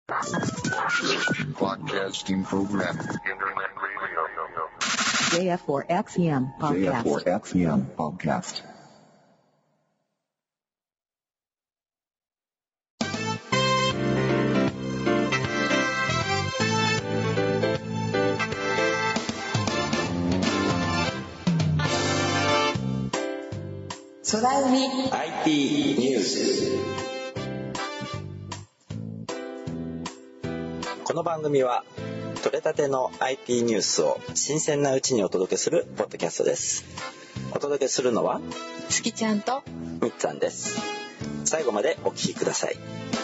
Broadcasting program. Internet radio. JF4XEM podcast. JF4XEM podcast. 空海 IT ニュース。この番組は取れたての IT ニュースを新鮮なうちにお届けするポッドキャストです。お届けするのはすきちゃんとみっつぁんです。最後までお聞きください。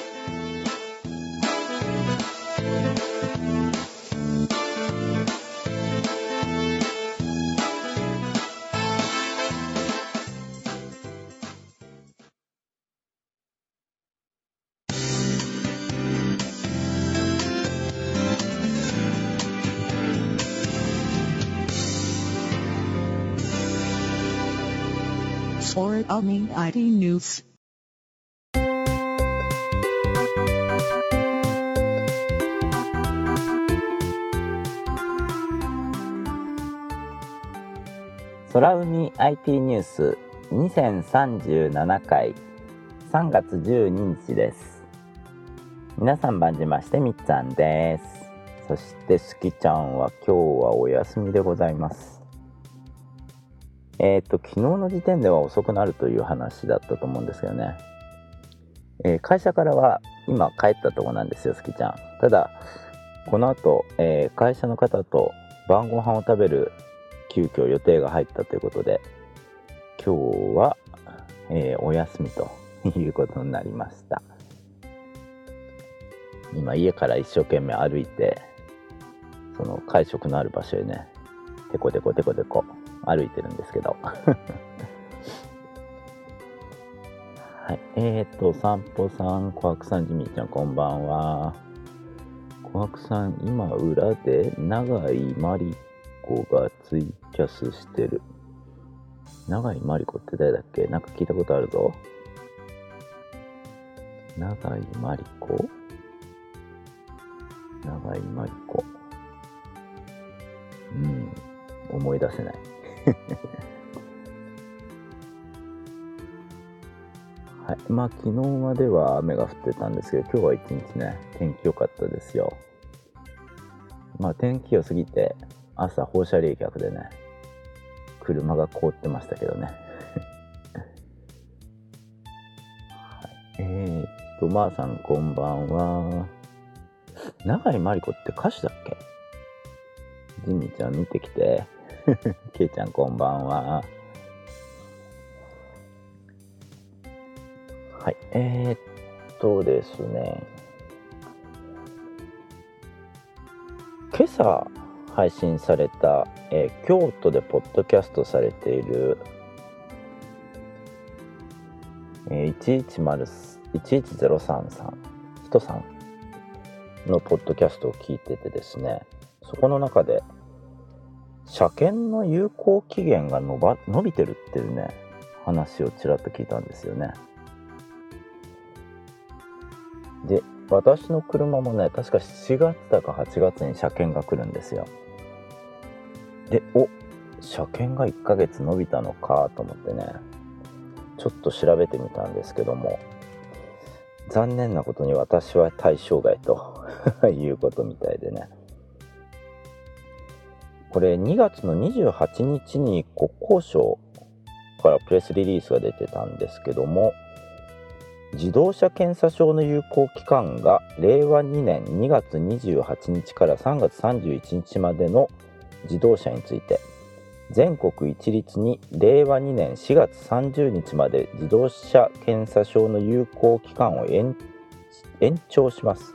Or IT News. 空海 IT ニュース2037回3月12日です。皆さん晩じましてみっつぁんです。そしてすきちゃんは今日はお休みでございます。昨日の時点では遅くなるという話だったと思うんですけどね、会社からは今帰ったところなんですよ、すきちゃん。ただこの後、会社の方と晩ご飯を食べる急遽予定が入ったということで今日は、お休みということになりました。今家から一生懸命歩いてその会食のある場所へねテコテコ歩いてるんですけどはい、散歩さん、コハクさん、ジミーちゃんこんばんは。コハクさん今裏で永井真理子がツイキャスしてる。永井真理子って誰だっけ？なんか聞いたことあるぞ。永井真理子思い出せないはい、昨日までは雨が降ってたんですけど今日は一日ね天気良かったですよ。天気良すぎて朝放射冷却でね車が凍ってましたけどねまーさんこんばんは。永井真理子って歌手だっけ？ジミーちゃん見てきてケイちゃんこんばんは。はいですね今朝配信された、京都でポッドキャストされている、11033人さんのポッドキャストを聞いててですね、そこの中で車検の有効期限が伸びてるっていうね話をちらっと聞いたんですよね。で私の車もね確か7月だか8月に車検が来るんですよ。で車検が1ヶ月伸びたのかと思ってねちょっと調べてみたんですけども、残念なことに私は対象外ということみたいでね、これ2月の28日に国交省からプレスリリースが出てたんですけども、自動車検査証の有効期間が令和2年2月28日から3月31日までの自動車について全国一律に令和2年4月30日まで自動車検査証の有効期間を延長します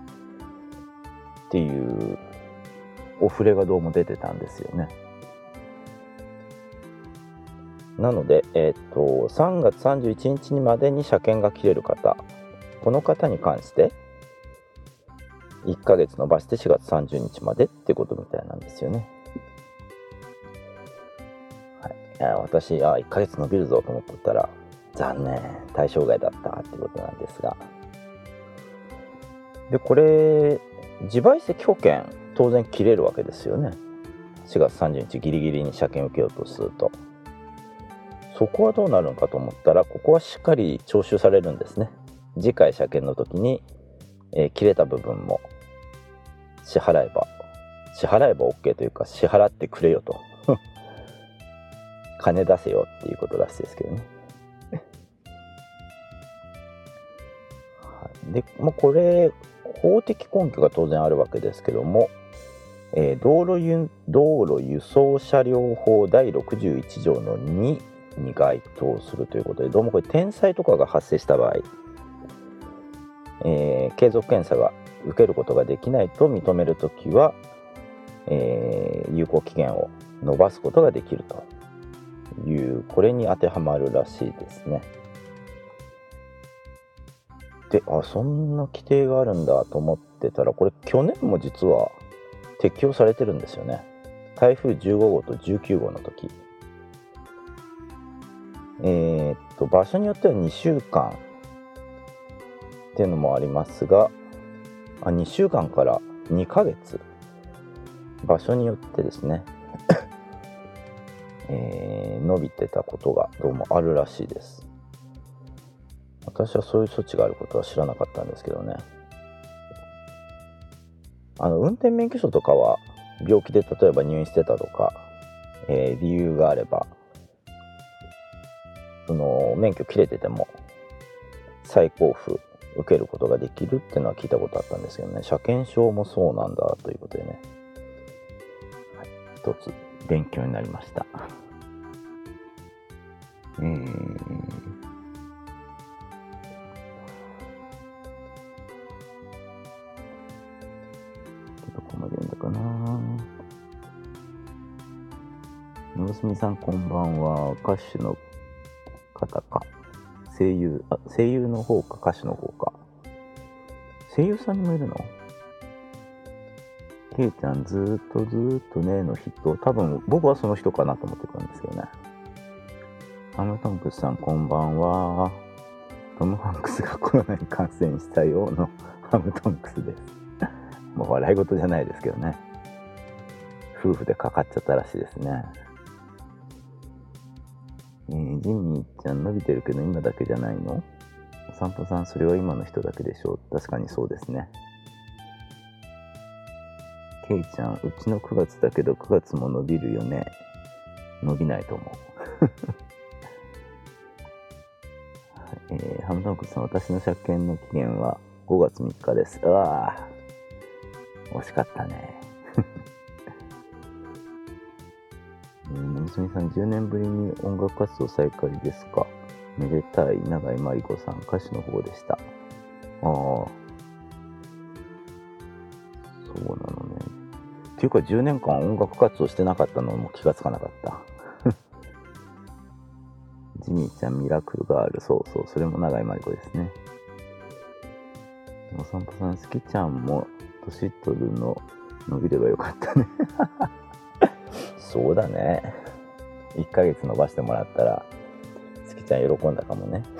っていうお触れがどうも出てたんですよね。なので、3月31日にまでに車検が切れる方、この方に関して1ヶ月延ばして4月30日までってことみたいなんですよね。私1ヶ月伸びるぞと思ってたら残念対象外だったってことなんですが、 でこれ自賠責保険当然切れるわけですよね。4月30日ギリギリに車検受けようとすると、そこはどうなるのかと思ったら、ここはしっかり徴収されるんですね。次回車検の時に、切れた部分も支払えば OK というか、支払ってくれよと金出せよっていうことらしいですけどねで、これ法的根拠が当然あるわけですけども、道路輸送車両法第61条の2に該当するということで、どうもこれ天災とかが発生した場合、継続検査が受けることができないと認めるときは、有効期限を延ばすことができるという、これに当てはまるらしいですね。で、そんな規定があるんだと思ってたら、これ去年も実は適用されてるんですよね。台風15号と19号の時、場所によっては2週間っていうのもありますが、2週間から2ヶ月、場所によってですね伸びてたことがどうもあるらしいです。私はそういう措置があることは知らなかったんですけどね。運転免許証とかは病気で例えば入院してたとか、理由があればその免許切れてても再交付受けることができるっていうのは聞いたことあったんですけどね。車検証もそうなんだということでね、一つ勉強になりました。どこまで読んだかな。のすみさんこんばんは。歌手の方か声優の方か歌手の方か。声優さんにもいるの？ケイちゃんずーっとねの人、多分僕はその人かなと思ってたんですけどね。ハムトンクスさんこんばんは。トム・ハンクスがコロナに感染したようなハムトンクスですもう笑い事じゃないですけどね。夫婦でかかっちゃったらしいですね。ジミーちゃん伸びてるけど今だけじゃないの？お散歩さん、それは今の人だけでしょう。確かにそうですね。ケイちゃん、うちの9月だけど9月も伸びるよね。伸びないと思うハムトンクさん、私の車検の期限は5月3日です。うわー、惜しかったね娘さん、10年ぶりに音楽活動再開ですか。めでたい。永井真理子さん、歌手の方でした。そうなのね。っていうか10年間音楽活動してなかったのも気がつかなかったジミーちゃん、ミラクルガール、そう、それも永井真理子ですね。お散歩さん、好きちゃんも年取るの伸びればよかったねそうだね。1ヶ月伸ばしてもらったら好きちゃん喜んだかもね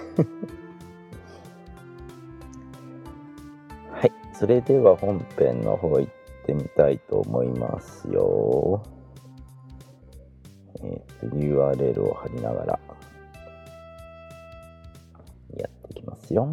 はい、それでは本編の方行ってみたいと思いますよ。URL を貼りながらやっていきますよ。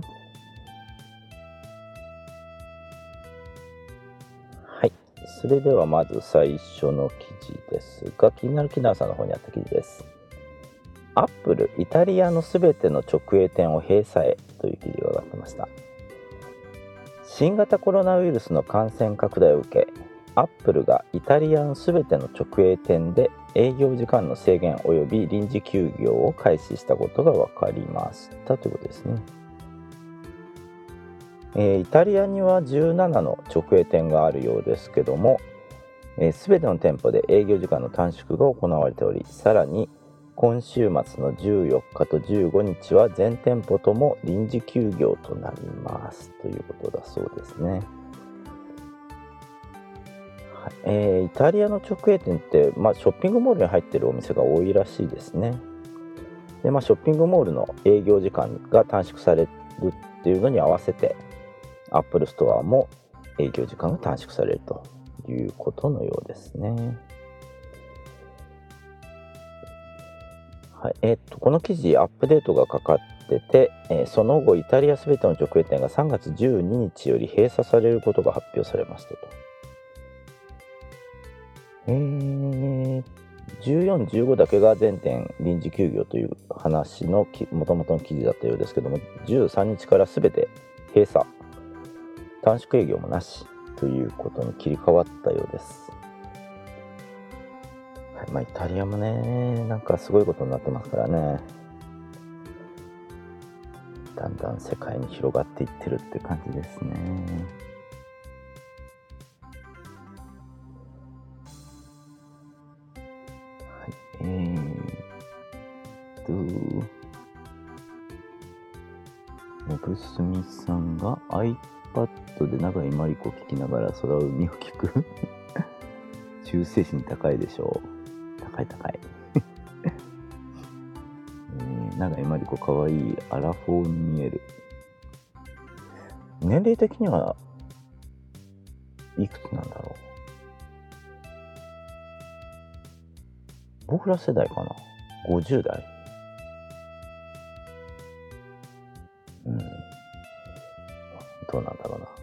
はい、それではまず最初の記事ですが、気になるキナーさんの方にあった記事です。アップル、イタリアのすべての直営店を閉鎖へという記事が上がってました。新型コロナウイルスの感染拡大を受け、アップルがイタリアのすべての直営店で営業時間の制限及び臨時休業を開始したことが分かりましたということですね。イタリアには17の直営店があるようですけども、すべての店舗で営業時間の短縮が行われており、さらに今週末の14日と15日は全店舗とも臨時休業となりますということだそうですね。イタリアの直営店って、ショッピングモールに入っているお店が多いらしいですね。で、ショッピングモールの営業時間が短縮されるっていうのに合わせて、 Apple Store も営業時間が短縮されるということのようですね。はい、この記事アップデートがかかってて、その後イタリアすべての直営店が3月12日より閉鎖されることが発表されましたと。14、15だけが全店臨時休業という話の元々の記事だったようですけども、13日からすべて閉鎖、短縮営業もなしということに切り替わったようです。はい、イタリアもね、なんかすごいことになってますからね。だんだん世界に広がっていってるって感じですね。はい、メグスミさんが iPad で永井真理子を聞きながら空海を聞く忠誠心高いでしょう。高い永井真理子かわいいアラフォーに見える。年齢的にはいくつなんだろう。僕ら世代かな。50代。どうなんだろうな。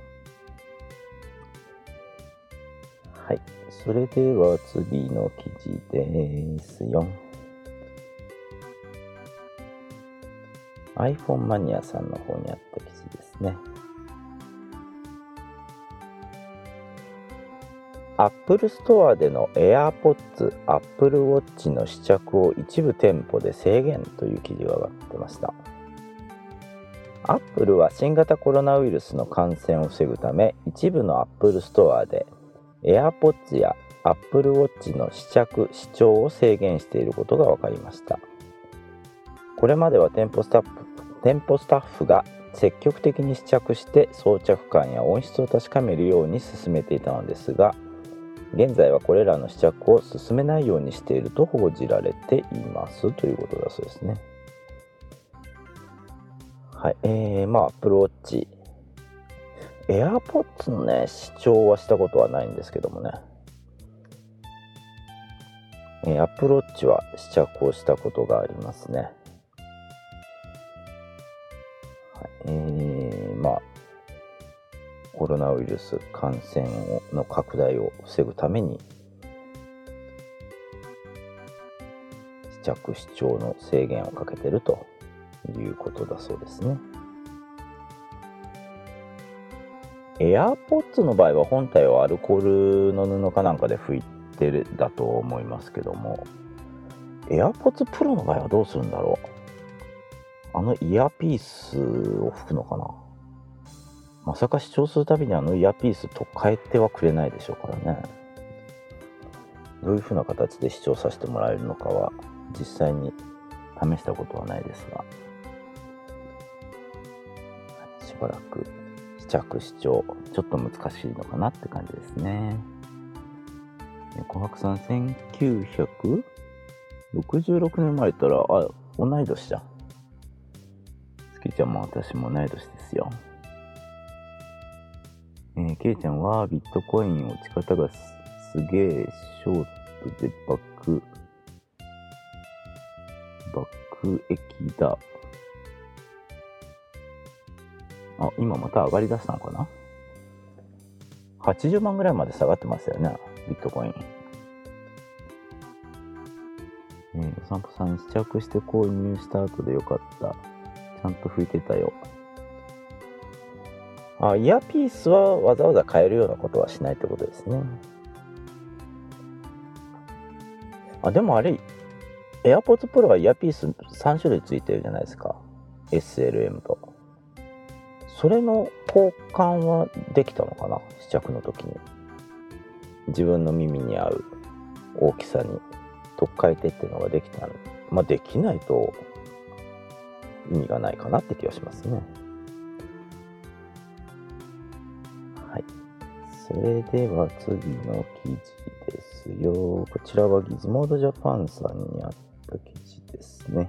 はい、それでは次の記事ですよ。iPhone マニアさんの方にあった記事ですね。Apple Store での AirPods、Apple Watch の試着を一部店舗で制限という記事が上がってました。Apple は新型コロナウイルスの感染を防ぐため、一部の Apple Store で AirPods や Apple Watch の試着・試聴を制限していることが分かりました。これまでは店舗スタッフが積極的に試着して装着感や音質を確かめるように進めていたのですが、現在はこれらの試着を進めないようにしていると報じられていますということだそうですね。はい、Apple Watch、AirPods のね、試聴はしたことはないんですけどもね、Apple Watch は試着をしたことがありますね。コロナウイルス感染の拡大を防ぐために試着試聴の制限をかけているということだそうですね。AirPods の場合は本体はアルコールの布かなんかで拭いてるだと思いますけども、 AirPods Pro の場合はどうするんだろう。イヤピースを拭くのかな。まさか視聴するたびにイヤピースと変えてはくれないでしょうからね。どういう風な形で視聴させてもらえるのかは実際に試したことはないですが、しばらく試着視聴ちょっと難しいのかなって感じですね。琥珀さん1966年生まれたら同い年じゃん。月ちゃんも私も同い年ですよ。ケイちゃんはビットコイン落ち方がすげえショートで爆益だ。今また上がりだしたのかな。80万ぐらいまで下がってますよね、ビットコイン。お散歩さん、試着して購入した後でよかった。ちゃんと拭いてたよ。イヤピースはわざわざ変えるようなことはしないってことですね。でもあれ、AirPods Pro はイヤピース3種類ついてるじゃないですか。SLM と。それの交換はできたのかな、試着の時に。自分の耳に合う大きさに取っ替えてっていうのができたの。できないと意味がないかなって気がしますね。はい。それでは次の記事ですよ。こちらはギズモードジャパンさんにあった記事ですね。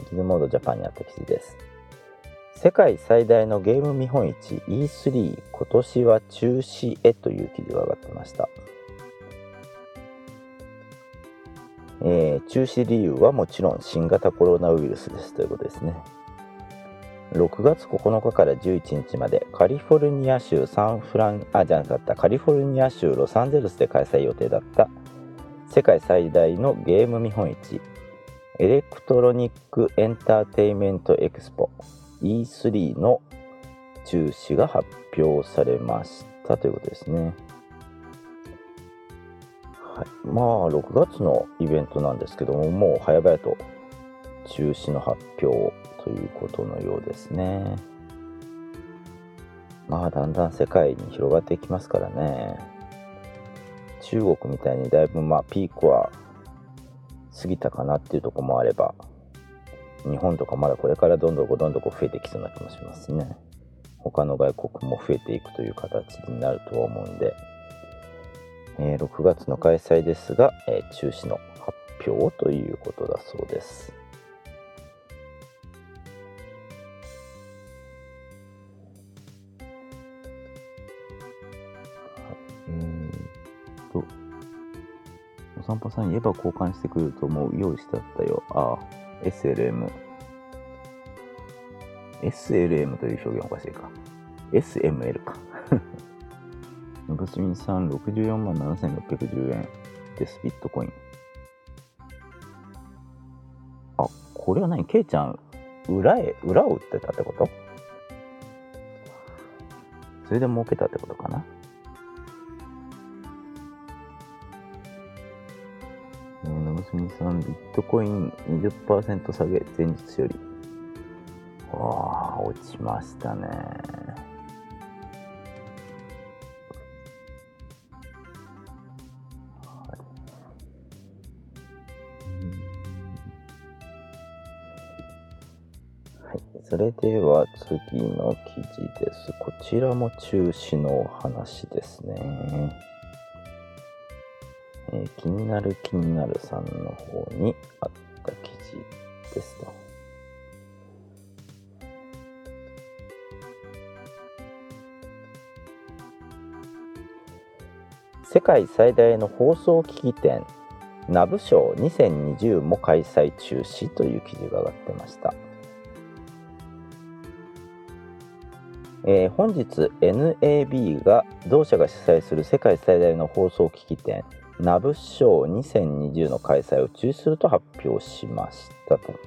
ギズモードジャパンにあった記事です。世界最大のゲーム見本市 E3 今年は中止へという記事が上がってました。中止理由はもちろん新型コロナウイルスですということですね。6月9日から11日までカリフォルニア州ロサンゼルスで開催予定だった世界最大のゲーム見本市エレクトロニックエンターテインメントエクスポ E3 の中止が発表されましたということですね。はい、6月のイベントなんですけども、もう早々と中止の発表ということのようですね。だんだん世界に広がっていきますからね。中国みたいにだいぶピークは過ぎたかなっていうところもあれば、日本とかまだこれからどんどん増えてきそうな気もしますね。他の外国も増えていくという形になるとは思うんで、6月の開催ですが、中止の発表ということだそうです。お散歩さん言えば交換してくるともう用意してあったよ。SLM という表現おかしいか。SML か。のぶすみさん64万7610円ですビットコイン。これは何？ケイちゃん裏を売ってたってこと？それで儲けたってことかな。のぶすみさんビットコイン 20% 下げ前日より。落ちましたね。それでは次の記事です。こちらも中止のお話ですね。気になるさんの方にあった記事ですと。世界最大の放送機器展ナブショー2020も開催中止という記事が上がってました。本日 NAB が同社が主催する世界最大の放送機器展ナブショー2020の開催を中止すると発表しましたと。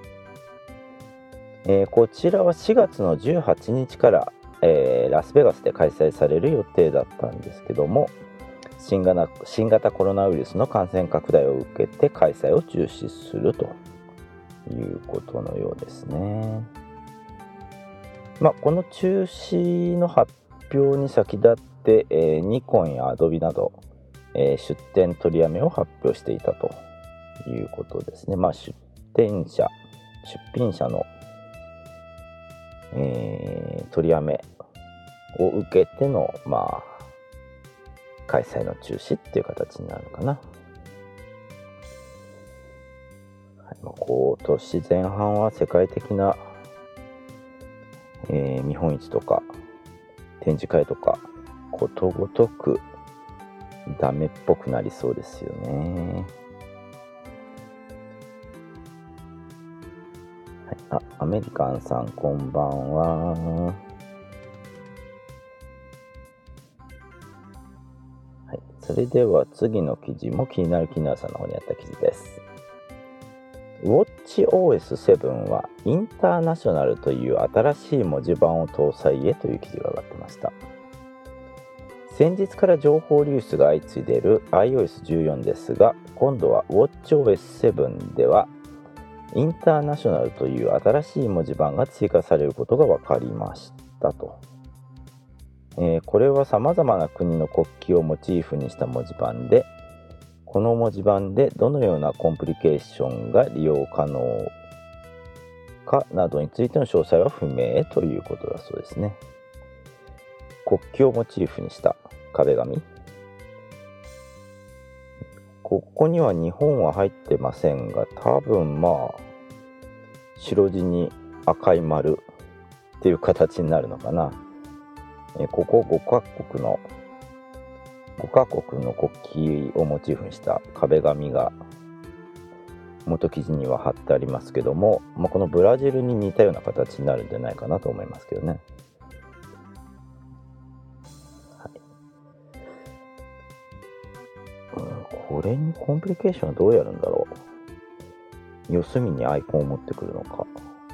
こちらは4月の18日から、ラスベガスで開催される予定だったんですけども、新型コロナウイルスの感染拡大を受けて開催を中止するということのようですね。この中止の発表に先立って、ニコンやアドビなど、出展取りやめを発表していたということですね。出品者の、取りやめを受けての、開催の中止っていう形になるのかな。今年前半は世界的な見本市とか展示会とかことごとくダメっぽくなりそうですよね。アメリカンさんこんばんは。それでは次の記事も気になるさんの方にあった記事です。WatchOS7 はインターナショナルという新しい文字盤を搭載へという記事が上がってました。先日から情報流出が相次いでいる iOS14 ですが、今度は WatchOS7 ではインターナショナルという新しい文字盤が追加されることが分かりましたと。これはさまざまな国の国旗をモチーフにした文字盤で、この文字盤でどのようなコンプリケーションが利用可能かなどについての詳細は不明ということだそうですね。国旗をモチーフにした壁紙、ここには日本は入ってませんが、多分白地に赤い丸っていう形になるのかな。ここ5カ国の国旗をモチーフにした壁紙が元記事には貼ってありますけども、このブラジルに似たような形になるんじゃないかなと思いますけどね。これにコンプリケーションはどうやるんだろう。四隅にアイコンを持ってくるのか、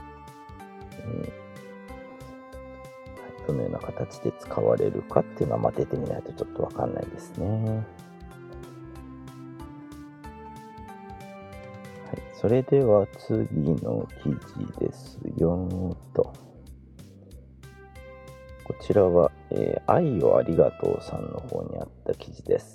どのような形で使われるかっていうのは出てみないとちょっと分かんないですね。それでは次の記事ですよと。こちらは、愛をありがとうさんの方にあった記事です。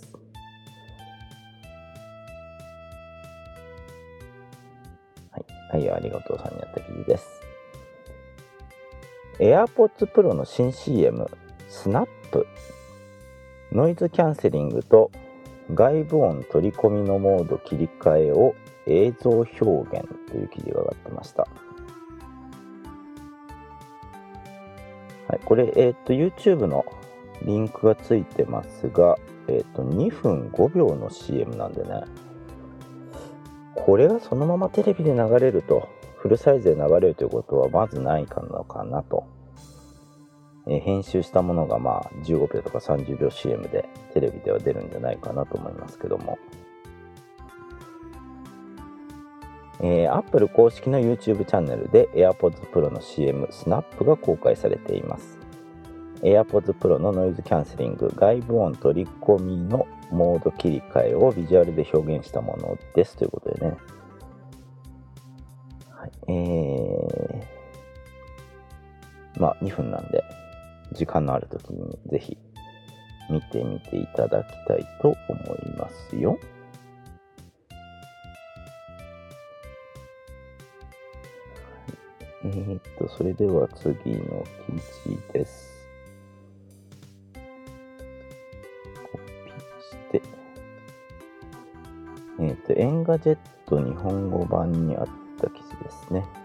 愛をありがとうさんにあった記事です。AirPods Pro の新 CM スナップ、ノイズキャンセリングと外部音取り込みのモード切り替えを映像表現という記事が上がってました。これ、YouTube のリンクがついてますが、2分5秒の CM なんでね、これがそのままテレビで流れると、フルサイズで流れるということはまずないのかなと。編集したものが15秒とか30秒 CM でテレビでは出るんじゃないかなと思いますけども、Apple 公式の YouTube チャンネルで AirPods Pro の CM スナップが公開されています。 AirPods Pro のノイズキャンセリング、外部音取り込みのモード切り替えをビジュアルで表現したものですということでね、2分なんで時間のあるときにぜひ見てみていただきたいと思いますよ。それでは次の記事です。コピーして、エンガジェット日本語版にあった記事ですね。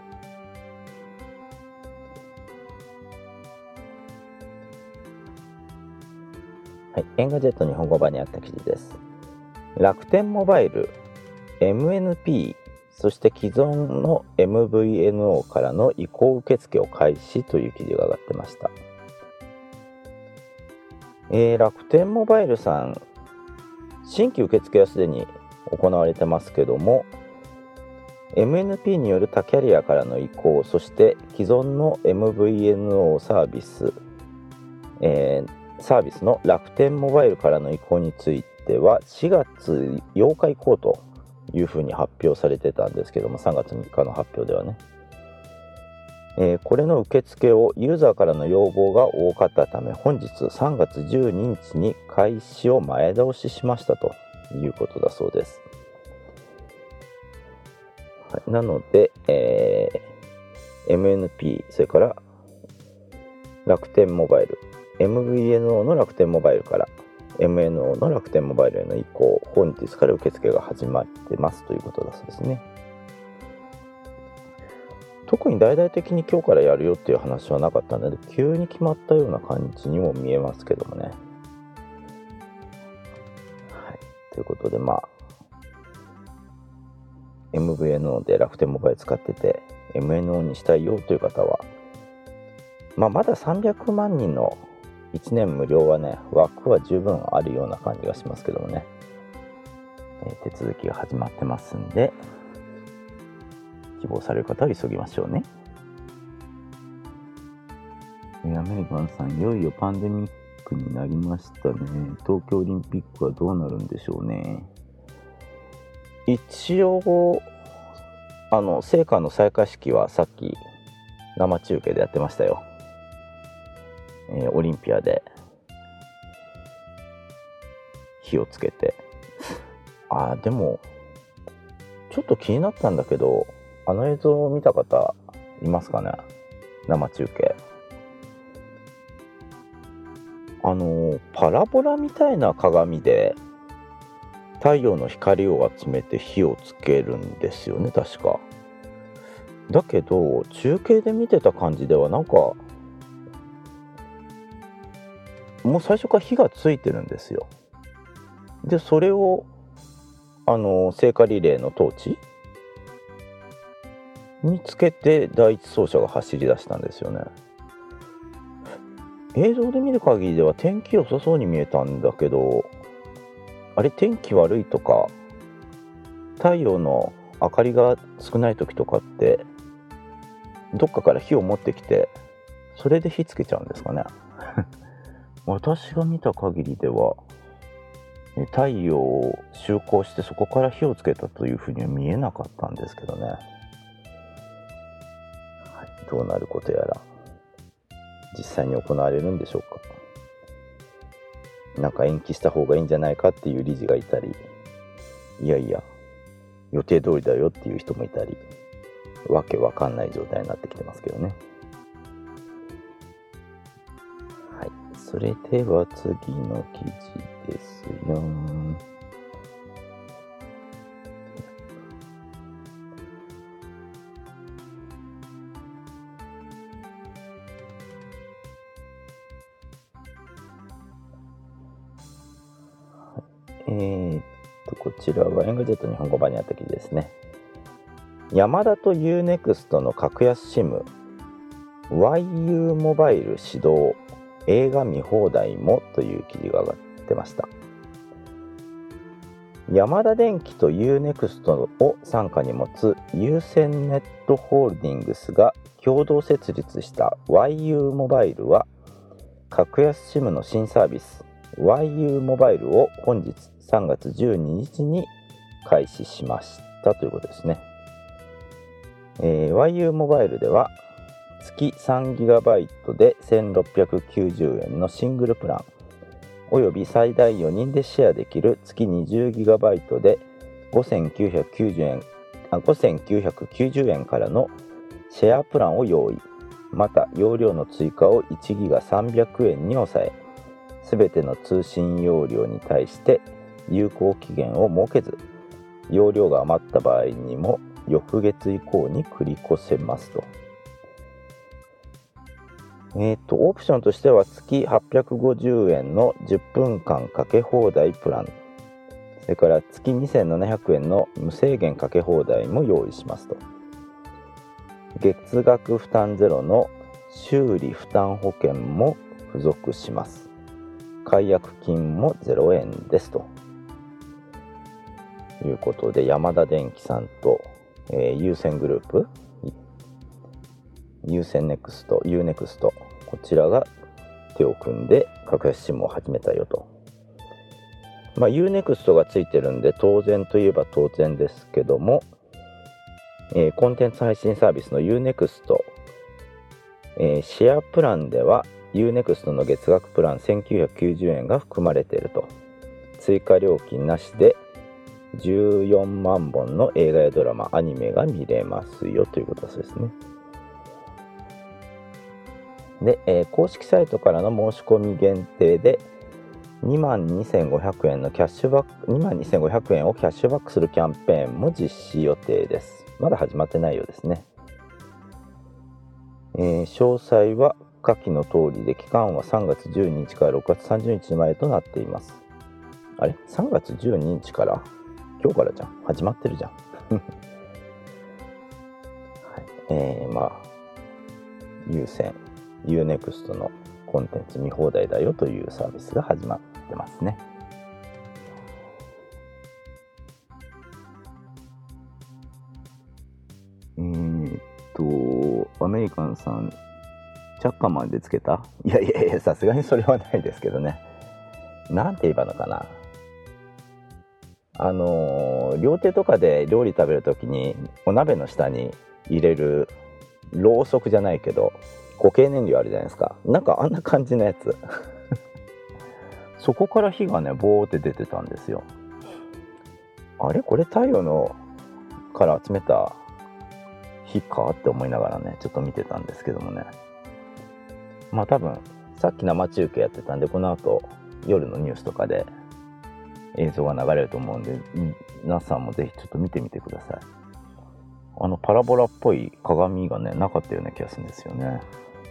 エンガジェット日本語版にあった記事です。楽天モバイル MNP、そして既存の MVNO からの移行受付を開始という記事が上がってました。楽天モバイルさん、新規受付はすでに行われてますけども、MNP による他キャリアからの移行、そして既存の MVNO サービスの楽天モバイルからの移行については4月8日以降というふうに発表されてたんですけども、3月3日の発表ではね、これの受付をユーザーからの要望が多かったため、本日3月12日に開始を前倒ししましたということだそうです。なので、MNP、それから楽天モバイル、MVNO の楽天モバイルから MNO の楽天モバイルへの移行、本日から受付が始まってますということだそうですね。特に大々的に今日からやるよっていう話はなかったので、急に決まったような感じにも見えますけどもね。ということで、MVNO で楽天モバイル使ってて MNO にしたいよという方は、まだ300万人の1年無料はね、枠は十分あるような感じがしますけどもね、手続きが始まってますんで、希望される方は急ぎましょうね。アメリカンさん、いよいよパンデミックになりましたね。東京オリンピックはどうなるんでしょうね。一応聖火の採火式はさっき生中継でやってましたよ。オリンピアで火をつけて、でもちょっと気になったんだけど、あの映像を見た方いますかね。生中継、パラボラみたいな鏡で太陽の光を集めて火をつけるんですよね、確か。 だけど中継で見てた感じではなんかもう最初から火がついてるんですよ。でそれを聖火リレーのトーチにつけて第一走者が走り出したんですよね。映像で見る限りでは天気良さそうに見えたんだけど、あれ天気悪いとか太陽の明かりが少ない時とかってどっかから火を持ってきてそれで火つけちゃうんですかね。私が見た限りでは太陽を就航してそこから火をつけたというふうには見えなかったんですけどね、はい、どうなることやら実際に行われるんでしょうか。なんか延期した方がいいんじゃないかっていう理事がいたり、いやいや予定通りだよっていう人もいたり、わけわかんない状態になってきてますけどね。はい、それでは次の記事ですよ。こちらはエンガジェット日本語版にあった記事ですね。ヤマダと UNEXT の格安 SIM、YU モバイル始動、映画見放題もという記事が上がってました。ヤマダ電機と UNEXT を傘下に持つ有線ネットホールディングスが共同設立した YU モバイルは、格安 SIM の新サービス YU モバイルを本日3月12日に開始しましたということですね。YU モバイルでは月 3GB で1690円のシングルプランおよび最大4人でシェアできる月 20GB で5990円からのシェアプランを用意。また容量の追加を 1GB300 円に抑え、すべての通信容量に対して有効期限を設けず、容量が余った場合にも翌月以降に繰り越せますと。オプションとしては月850円の10分間かけ放題プラン、それから月2700円の無制限かけ放題も用意しますと。月額負担ゼロの修理負担保険も付属します。解約金も0円ですということで、ヤマダ電機さんと、有線グループ有線ネクスト UNEXT こちらが手を組んで格安 SIM を始めたよと。UNEXT がついてるんで当然といえば当然ですけども、コンテンツ配信サービスの UNEXT、シェアプランでは UNEXT の月額プラン1990円が含まれていると。追加料金なしで14万本の映画やドラマ、アニメが見れますよということですね。で、公式サイトからの申し込み限定で22,500円のキャッシュバック、22,500円をキャッシュバックするキャンペーンも実施予定です。まだ始まってないようですね。詳細は下記の通りで、期間は3月12日から6月30日までとなっています。あれ ?3 月12日から今日からじゃん。始まってるじゃん。はい、有線 UNEXT のコンテンツ見放題だよというサービスが始まってますね。アメリカンさんチャッカマンでつけた？いやさすがにそれはないですけどね。なんて言えばのかな、料亭とかで料理食べるときにお鍋の下に入れるろうそくじゃないけど固形燃料あるじゃないですか。なんかあんな感じのやつそこから火がねボーって出てたんですよ。あれこれ太陽のから集めた火かって思いながらねちょっと見てたんですけどもね。まあ多分さっき生中継やってたんで、この後夜のニュースとかで映像が流れると思うんで、皆さんもぜひちょっと見てみてください。 パラボラっぽい鏡がねなかったような気がするんですよね。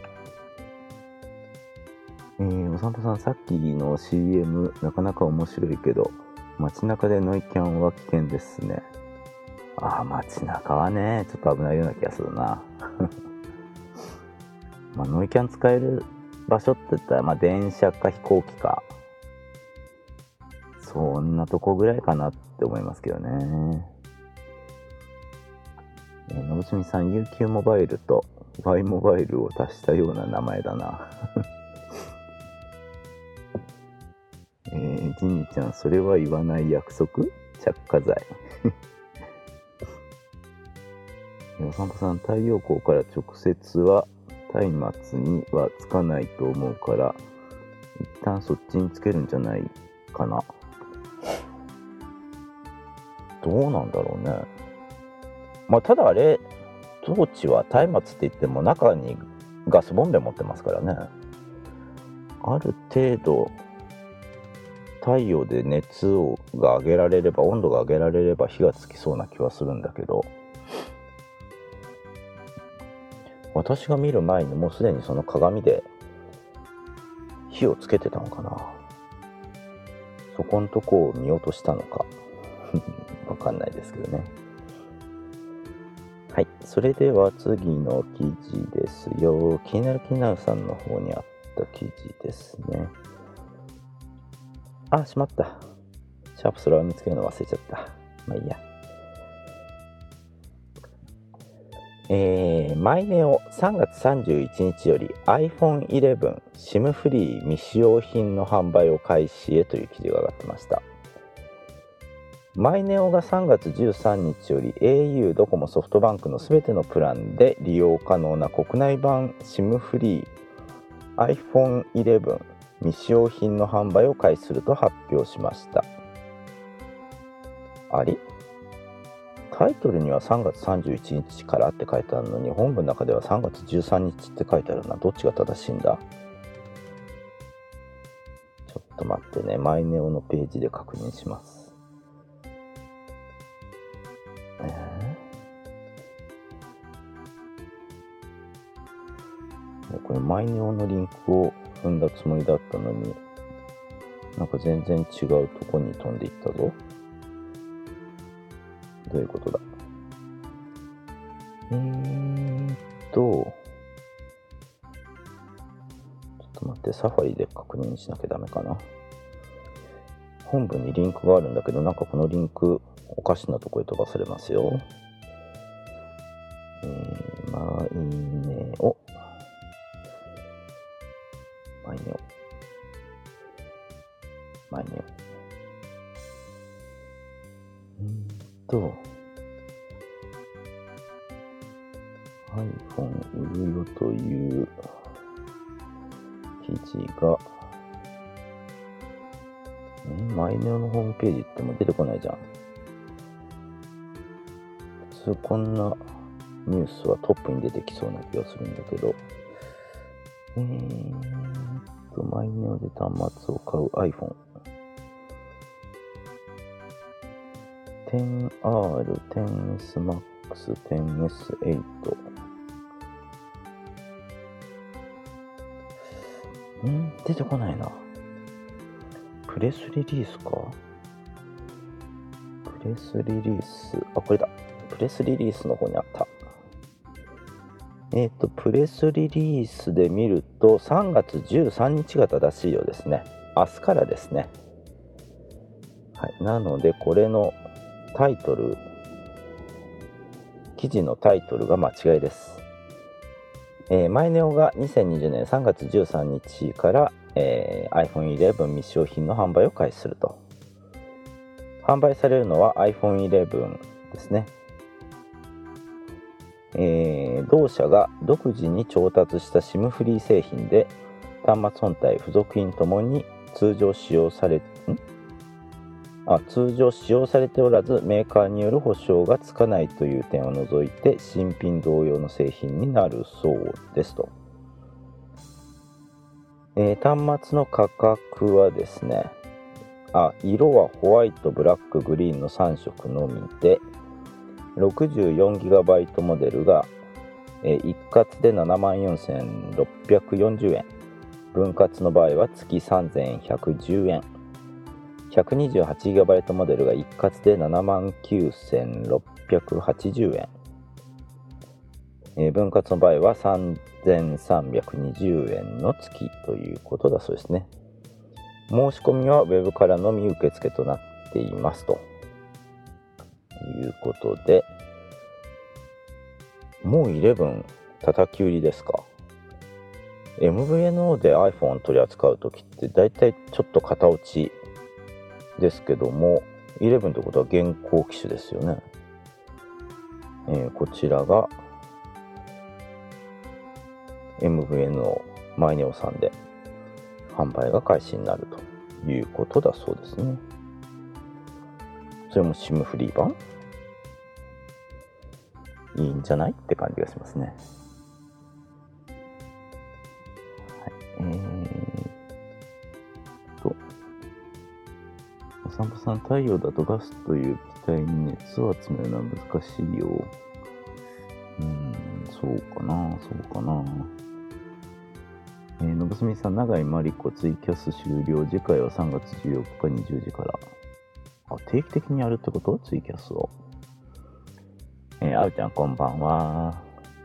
お散歩さん、さっきの CM なかなか面白いけど街中でノイキャンは危険ですね。街中はねちょっと危ないような気がするなノイキャン使える場所って言ったら、電車か飛行機かそんなとこぐらいかなって思いますけどね。のぶすみさん、UQ モバイルと Y モバイルを足したような名前だなジミちゃん、それは言わない約束？着火剤お散歩さん、太陽光から直接は松明にはつかないと思うから一旦そっちにつけるんじゃないかな。どうなんだろうね。ただあれトーチは松明って言っても中にガスボンベ持ってますからね。ある程度太陽で熱が上げられれば、温度が上げられれば火がつきそうな気はするんだけど、私が見る前にもうすでにその鏡で火をつけてたのかな。そこんとこを見落としたのかわかんないですけどね。はい、それでは次の記事ですよ。気になるさんの方にあった記事ですね。しまった。シャープそれを見つけるの忘れちゃった。いいや。マイネオ3月31日より iPhone 11 SIM フリー未使用品の販売を開始へという記事が上がってました。マイネオが3月13日より au、ドコモ、ソフトバンクのすべてのプランで利用可能な国内版 SIM フリー iPhone 11未使用品の販売を開始すると発表しました。タイトルには3月31日からって書いてあるのに、本文の中では3月13日って書いてあるな。どっちが正しいんだ？ちょっと待ってね。マイネオのページで確認します。これマイネオのリンクを踏んだつもりだったのに、なんか全然違うとこに飛んでいったぞ。どういうことだ？ちょっと待って、サファリで確認しなきゃダメかな。本文にリンクがあるんだけど、なんかこのリンクおかしなとこへ飛ばされますよ。マイネオiPhone 売るよという記事が、マイネオのホームページっても出てこないじゃん。普通こんなニュースはトップに出てきそうな気がするんだけど、マイネオで端末を買う iPhone XR、XS Max、XS8。出てこないな。プレスリリースか。プレスリリース、これだ。プレスリリースの方にあった。プレスリリースで見ると3月13日が正しいようですね。明日からですね。はい。なのでこれのタイトル、記事のタイトルが間違いです。マイネオが2020年3月13日から、iPhone 11未使用品の販売を開始すると。販売されるのは iPhone 11ですね。同社が独自に調達した SIM フリー製品で、端末本体、付属品ともに通常使用されておらず、メーカーによる保証がつかないという点を除いて新品同様の製品になるそうですと。端末の価格はですね、色はホワイト、ブラック、グリーンの3色のみで、 64GB モデルが一括で74,640円、分割の場合は月3,110円、128GB モデルが一括で79,680円、分割の場合は3,320円の月ということだそうですね。申し込みはウェブからのみ受付となっていますということで、もう11叩き売りですか。MVNO で iPhone 取り扱うときってだいたいちょっと型落ちですけども、11ということは現行機種ですよね。こちらが MVNO マイネオさんで販売が開始になるということだそうですね。それも SIM フリー版いいんじゃないって感じがしますね。お散歩さん、太陽だとガスという気体に熱を集めるのは難しいよ。そうかな。のぶすみさん、永井真理子ツイキャス終了。次回は3月14日20時から。定期的にやるってこと？ツイキャスを。あうちゃん、こんばんは。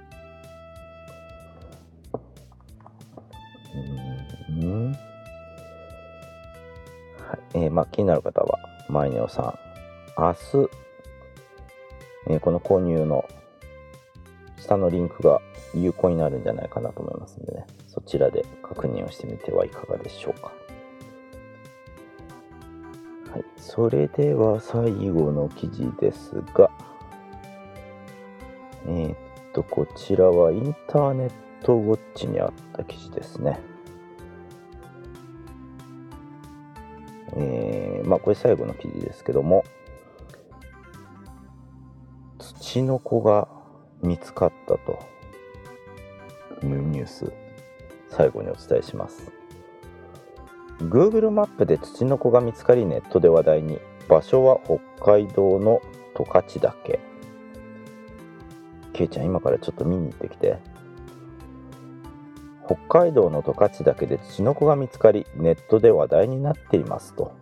気になる方は、マイネオさん、明日、この購入の下のリンクが有効になるんじゃないかなと思いますのでね、そちらで確認をしてみてはいかがでしょうか。はい、それでは最後の記事ですが、こちらはインターネットウォッチにあった記事ですね。これ最後の記事ですけども、ツチノコが見つかったというニュース、最後にお伝えします。 Google マップでツチノコが見つかりネットで話題に。場所は北海道の十勝岳。ケイちゃん、今からちょっと見に行ってきて。北海道の十勝岳でツチノコが見つかりネットで話題になっていますと。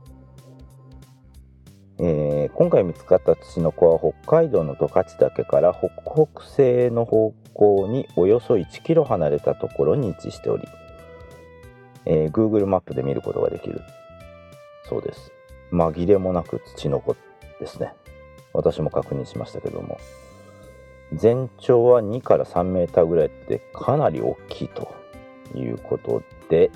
今回見つかったツチノコは北海道の十勝岳から北北西の方向におよそ1キロ離れたところに位置しており、Google マップで見ることができるそうです。紛れもなくツチノコですね。私も確認しましたけども、全長は2から3メーターぐらいってかなり大きいということで、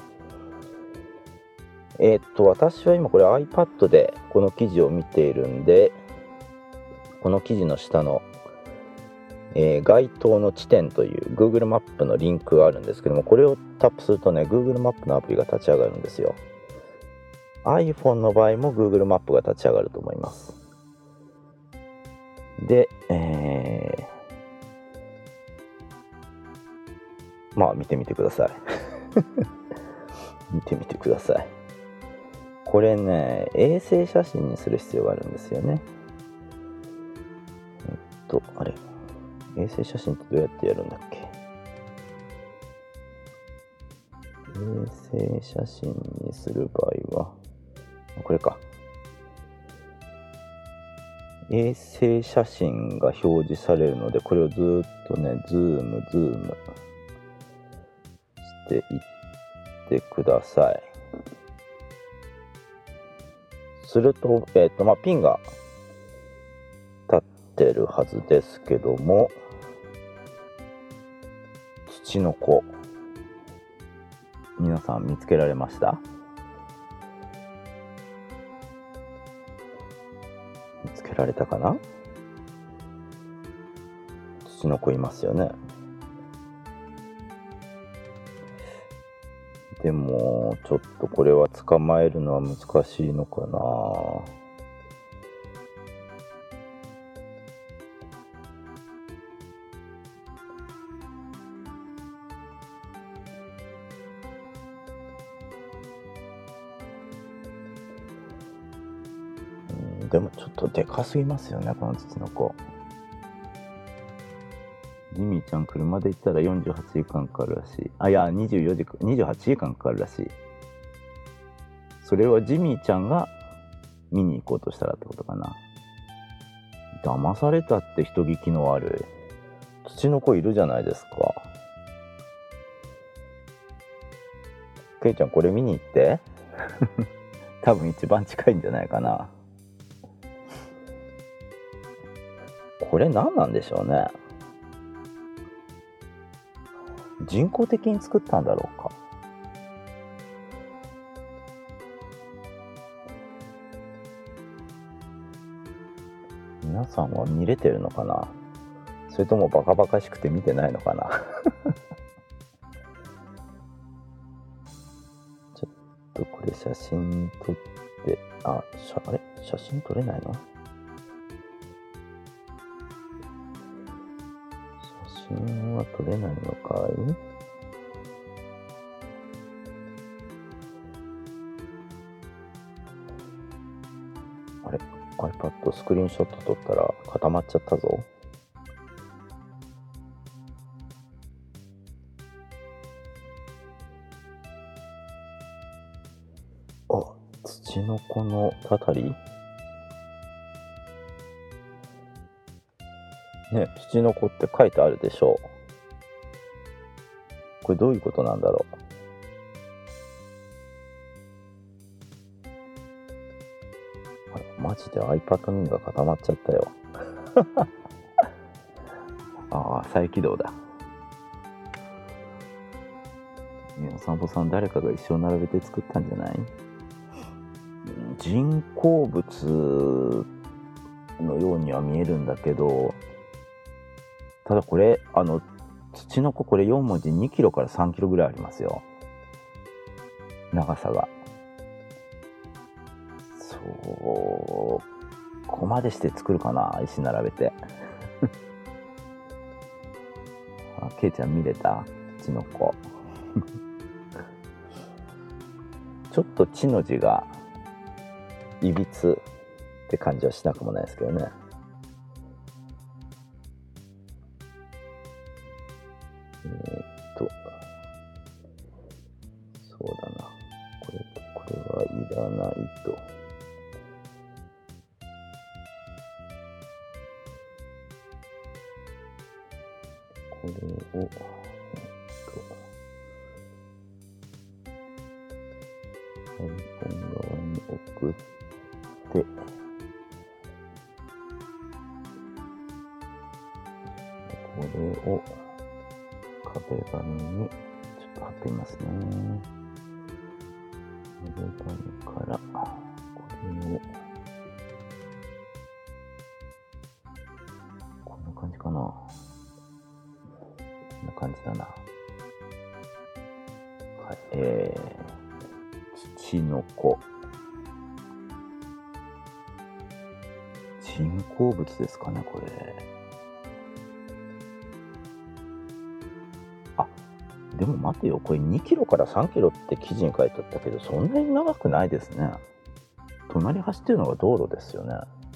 私は今これ iPad でこの記事を見ているんで、この記事の下の、該当の地点という Google マップのリンクがあるんですけども、これをタップするとね Google マップのアプリが立ち上がるんですよ。 iPhone の場合も Google マップが立ち上がると思います。で、見てみてください見てみてください。これね、衛星写真にする必要があるんですよね。あれ、衛星写真ってどうやってやるんだっけ。衛星写真にする場合はこれか。衛星写真が表示されるので、これをずっとねズームしていってください。すると、ピンが立ってるはずですけども、ツチノコ、皆さん見つけられました？見つけられたかな？ツチノコいますよね。でもちょっとこれは捕まえるのは難しいのかな。でもちょっとでかすぎますよね、このツチノコ。 ジミーちゃん車で行ったら48時間かかるらしい。いや、28時間かかるらしい。それはジミーちゃんが見に行こうとしたらってことかな。騙されたって人聞きの悪い。土の子いるじゃないですか。ケイちゃんこれ見に行って。多分一番近いんじゃないかな。これ何なんでしょうね。人工的に作ったんだろうか。皆さんは見れてるのかな。それともバカバカしくて見てないのかな。ちょっとこれ写真撮って、あれ写真撮れないの？写真は撮れないのかい？あれ iPad スクリーンショット撮ったら固まっちゃったぞ。あ、土の子のたたりね、土の子って書いてあるでしょう。これどういうことなんだろう。マジで iPad mini が固まっちゃったよ。ああ、再起動だ。お散歩さん、誰かが一生並べて作ったんじゃない？人工物のようには見えるんだけど、ただこれ土の子、これ4文字2キロから3キロぐらいありますよ、長さが。ここまでして作るかな、石並べて。ケイちゃん見れた？土の子。ちょっと地の字がいびつって感じはしなくもないですけどね。そうだな。これとこれはいらないと。これを本側に送って、これを壁紙にちょっと貼ってみますね。壁紙からこれをこんな感じかな。こんな感じだな。はい、土の子。人工物ですかね、これ。あ、でも待てよ、これ2キロから3キロって記事に書いてあったけど、そんなに長くないですね。隣走ってるのが道路ですよね。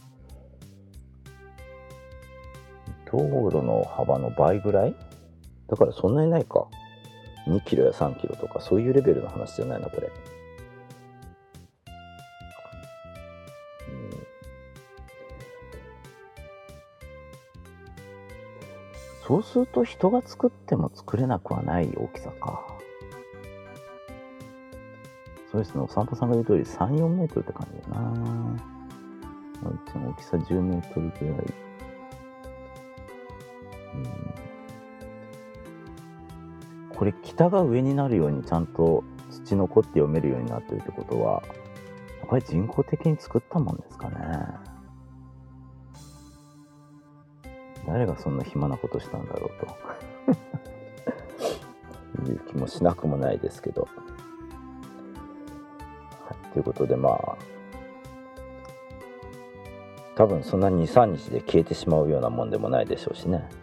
道路の幅の倍ぐらいだから、そんなにないか。2キロや3キロとかそういうレベルの話じゃないな、これ。そうすると人が作っても作れなくはない大きさか。そうですね、お散歩さんが言う通り 3,4 メートルって感じだな。大きさ10メートルぐらい。これ北が上になるようにちゃんと土の子って読めるようになってるってことは、やっぱり人工的に作ったもんですかね。誰がそんな暇なことしたんだろうという気もしなくもないですけど、はい、ということで、多分そんな 2,3 日で消えてしまうようなもんでもないでしょうしね。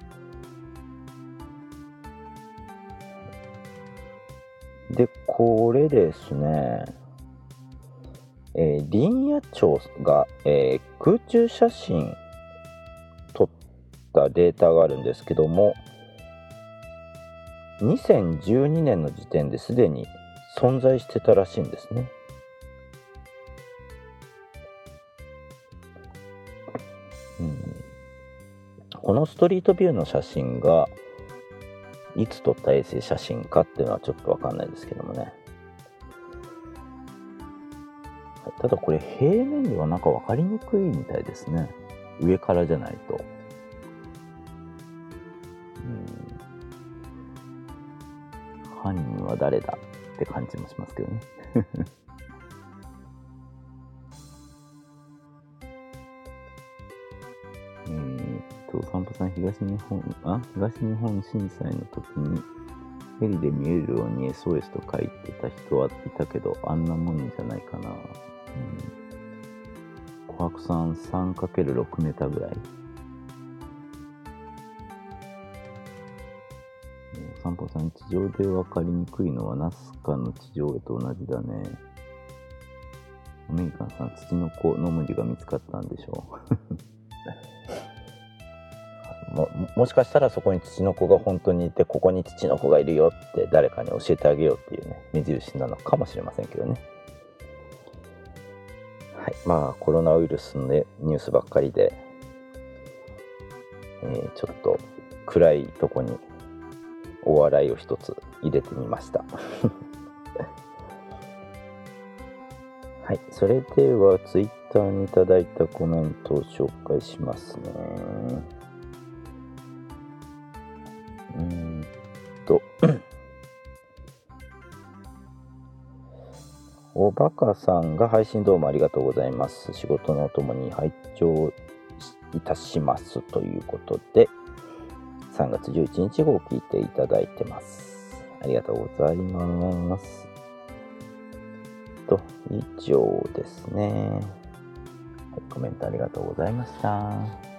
で、これですね、林野庁が、空中写真撮ったデータがあるんですけども、2012年の時点ですでに存在してたらしいんですね。このストリートビューの写真がいつ撮った衛星写真かっていうのはちょっとわかんないですけどもね。ただこれ平面ではなんかわかりにくいみたいですね。上からじゃないと。犯人は誰だって感じもしますけどね。散歩さん、東日本震災の時にヘリで見えるように SOS と書いてた人はいたけど、あんなもんじゃないかな。琥珀山 3×6 メーターぐらい。散歩さん、地上で分かりにくいのはナスカの地上絵と同じだね。アメリカンさん、土の子の文字が見つかったんでしょう。もしかしたらそこに土の子が本当にいて、ここに土の子がいるよって誰かに教えてあげようっていうね、目印なのかもしれませんけどね。はい、コロナウイルスの、ね、ニュースばっかりで、ちょっと暗いとこにお笑いを一つ入れてみました。はい、それではツイッターにいただいたコメントを紹介しますね。おバカさんが配信どうもありがとうございます。仕事のお供に拝聴いたしますということで、3月11日号を聞いていただいてます。ありがとうございます。以上ですね。はい、コメントありがとうございました。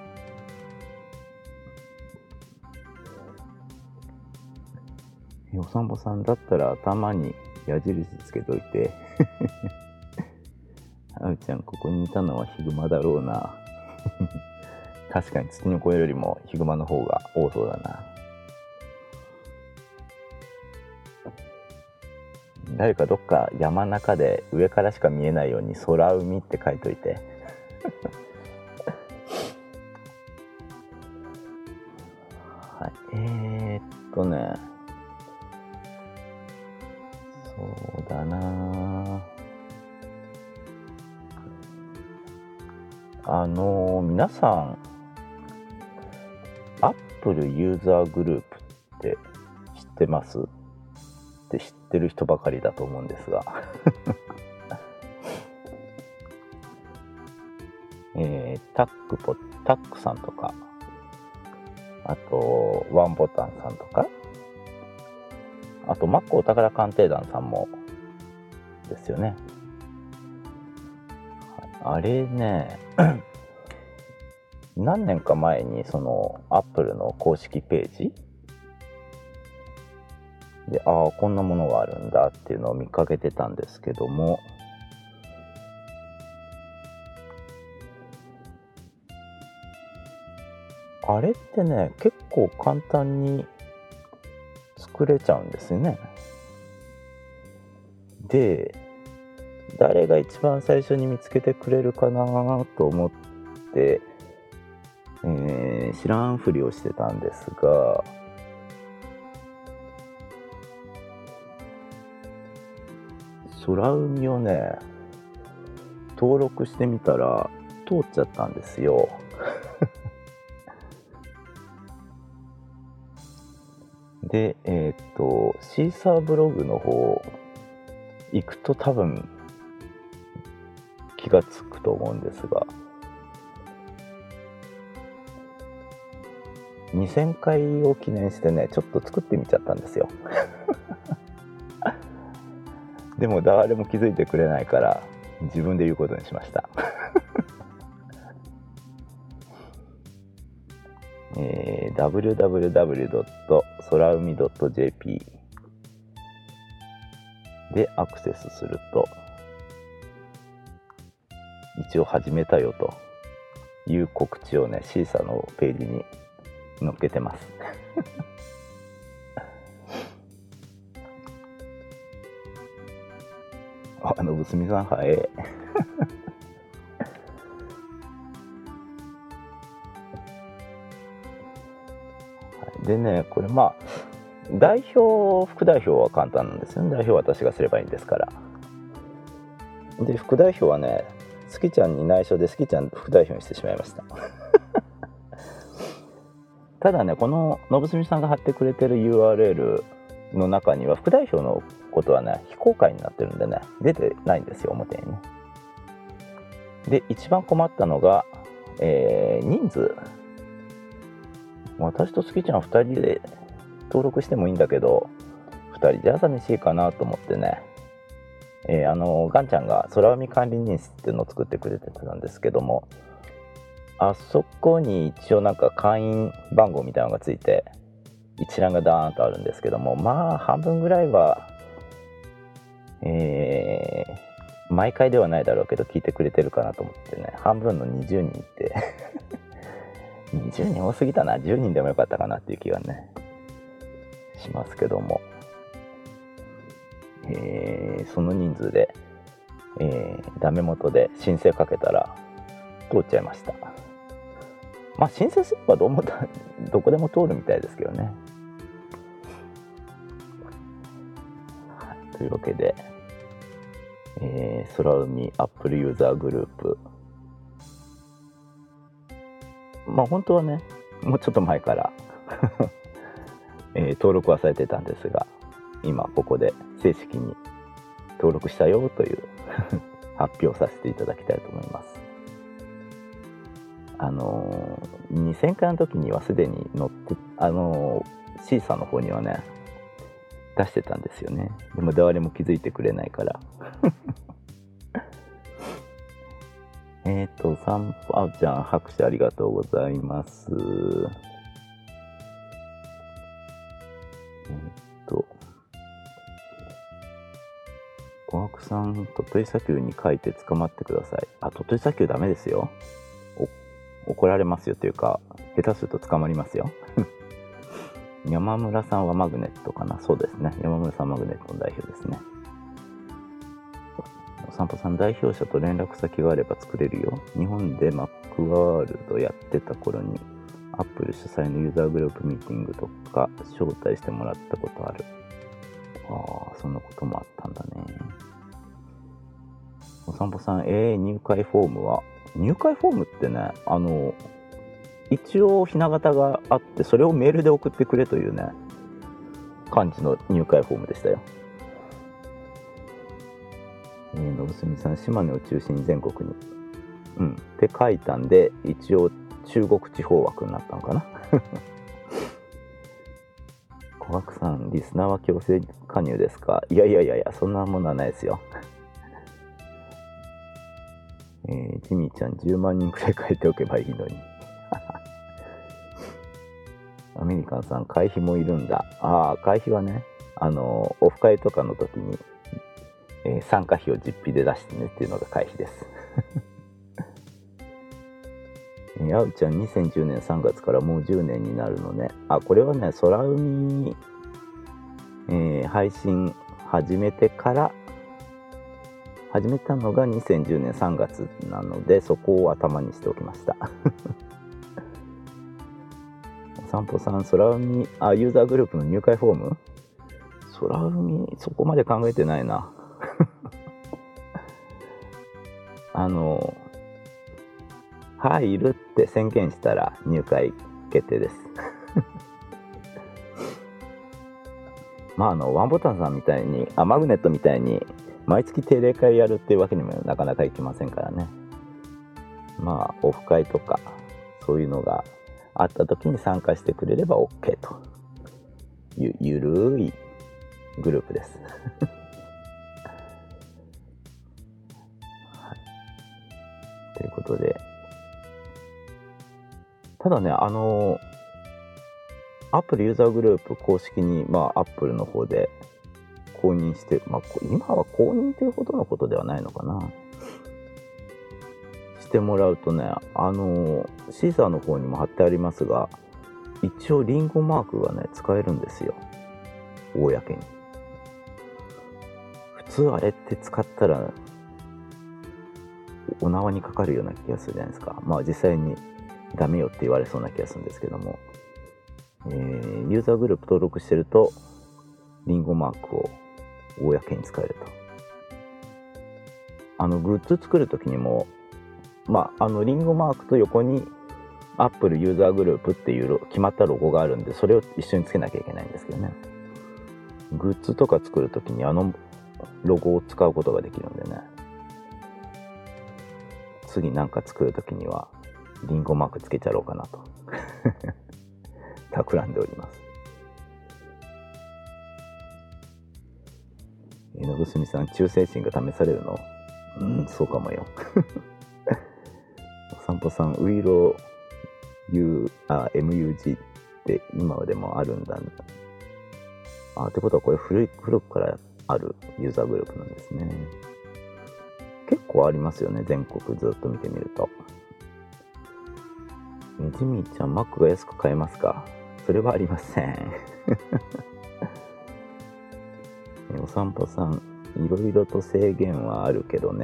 お散歩さんだったら頭に矢印つけといて。あうちゃん、ここにいたのはヒグマだろうな。確かに土の子よりもヒグマの方が多そうだな。誰かどっか山中で上からしか見えないように空海って書いといて。はい、そうだな。皆さん、Apple ユーザーグループって知ってます？って知ってる人ばかりだと思うんですが。タックさんとか、あと、ワンボタンさんとか、あと、マックお宝鑑定団さんもですよね。あれね、何年か前にその Apple の公式ページで、こんなものがあるんだっていうのを見かけてたんですけども、あれってね、結構簡単に作れちゃうんですよね。で、誰が一番最初に見つけてくれるかなと思って、知らんふりをしてたんですが、空海をね、登録してみたら通っちゃったんですよ。で、シーサーブログの方行くと多分気がつくと思うんですが、2000回を記念してね、ちょっと作ってみちゃったんですよ。でも誰も気づいてくれないから自分で言うことにしました。www.soraumi.jp でアクセスすると、一応始めたよという告知をね、シーサーのページに乗っけてますあ、のぶすみさん早いでね、これまあ代表副代表は簡単なんですよね。代表は私がすればいいんですから。で副代表はね、スキちゃんに内緒でスキちゃん副代表にしてしまいましたただね、こののぶすみさんが貼ってくれてる URL の中には副代表のことはね非公開になってるんでね、出てないんですよ、表にね。で一番困ったのが、人数。私とスキちゃん2人で登録してもいいんだけど、2人じゃ寂しいかなと思ってね、ガンちゃんが空海管理人室っていうのを作ってくれてたんですけども、あそこに一応なんか会員番号みたいなのがついて一覧がダーンとあるんですけども、まあ半分ぐらいは、毎回ではないだろうけど聞いてくれてるかなと思ってね、半分の20人って20人多すぎたな。10人でもよかったかなっていう気がねしますけども、その人数で、ダメ元で申請かけたら通っちゃいました。まあ申請すればどこでも通るみたいですけどね。はい、というわけで、空海アップルユーザーグループ、まあ本当はねもうちょっと前から登録はされてたんですが、今ここで正式に登録したよという発表させていただきたいと思います。2000回の時にはすでに載ってシーサーの方にはね出してたんですよね。でも誰も気づいてくれないからサンパウちゃん拍手ありがとうございます。小悪さん、鳥取砂丘に書いて捕まってください。あ、鳥取砂丘ダメですよ。怒られますよというか、下手すると捕まりますよ山村さんはマグネットかな。そうですね、山村さんマグネットの代表ですね。お散歩さん、代表者と連絡先があれば作れるよ。日本でマックワールドやってた頃にアップル主催のユーザーグループミーティングとか招待してもらったことある。ああ、そんなこともあったんだね。お散歩さん、入会フォームは、入会フォームってね、一応ひな形があって、それをメールで送ってくれというね感じの入会フォームでしたよ。のぶすみさん、島根を中心に全国にって書いたんで、一応中国地方枠になったのかな小悪さん、リスナーは強制加入ですか？いや、そんなものはないですよジミーちゃん、10万人くらい書いておけばいいのにアメリカンさん、会費もいるんだ。ああ、会費はね、オフ会とかの時に、参加費を実費で出してねっていうのが会費ですあうちゃん、2010年3月からもう10年になるのね。あ、これはね、空海、配信始めてから始めたのが2010年3月なので、そこを頭にしておきましたお散歩さん、空海ユーザーグループの入会フォーム、空海そこまで考えてないな入るって宣言したら入会決定ですまあワンボタンさんみたいにマグネットみたいに毎月定例会やるっていうわけにもなかなかいきませんからね。まあオフ会とかそういうのがあった時に参加してくれれば OK というゆるいグループですはい、ということで、ただね、アップルユーザーグループ公式に、アップルの方で公認して、今は公認というほどのことではないのかな。してもらうとね、シーサーの方にも貼ってありますが、 一応リンゴマークがね使えるんですよ、公に。普通あれって使ったらお縄にかかるような気がするじゃないですか。まあ実際にダメよって言われそうな気がするんですけども、ユーザーグループ登録してるとリンゴマークを公に使えると。グッズ作るときにも、リンゴマークと横に Apple ユーザーグループっていう決まったロゴがあるんで、それを一緒につけなきゃいけないんですけどね。グッズとか作るときにロゴを使うことができるんでね。次なんか作るときにはリンゴマークつけちゃろうかなと企んでおります。野ぐすみさん、忠誠心が試されるの？そうかもよ。お散歩さん、ウイロMUG って今でもあるんだ。ってことはこれ古くからあるユーザーグループなんですね。結構ありますよね、全国ずっと見てみると。ジミーちゃん、Mac が安く買えますか？それはありません。お散歩さん、いろいろと制限はあるけどね。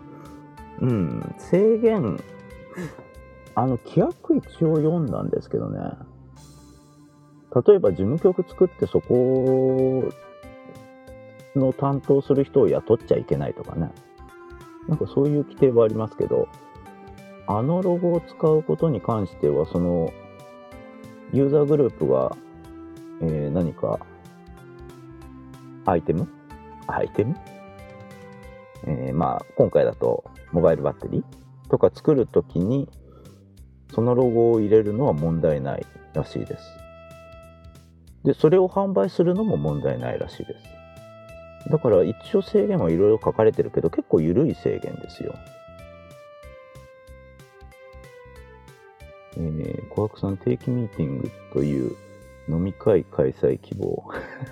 制限、規約一応読んだんですけどね。例えば事務局作ってそこの担当する人を雇っちゃいけないとかね。なんかそういう規定はありますけど、ロゴを使うことに関しては、そのユーザーグループが、何かアイテム、今回だとモバイルバッテリーとか作るときにそのロゴを入れるのは問題ないらしいです。で、それを販売するのも問題ないらしいです。だから一応制限はいろいろ書かれてるけど、結構緩い制限ですよ。小悪さん、定期ミーティングという飲み会開催希望。